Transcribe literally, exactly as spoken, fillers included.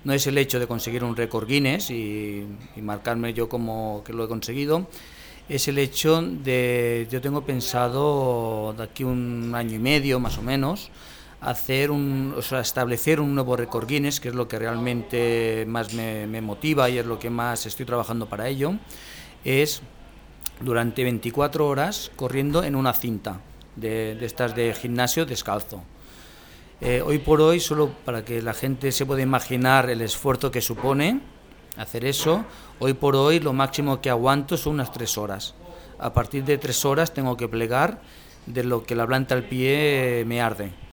No es el hecho de conseguir un récord Guinness y, y marcarme yo como que lo he conseguido, es el hecho de, yo tengo pensado de aquí un año y medio más o menos, hacer un, o sea, establecer un nuevo récord Guinness, que es lo que realmente más me, me motiva y es lo que más estoy trabajando para ello, es durante veinticuatro horas corriendo en una cinta de, de estas de gimnasio descalzo. Eh, hoy por hoy, solo para que la gente se pueda imaginar el esfuerzo que supone hacer eso, hoy por hoy lo máximo que aguanto son unas tres horas. A partir de tres horas tengo que plegar de lo que la planta del pie me arde.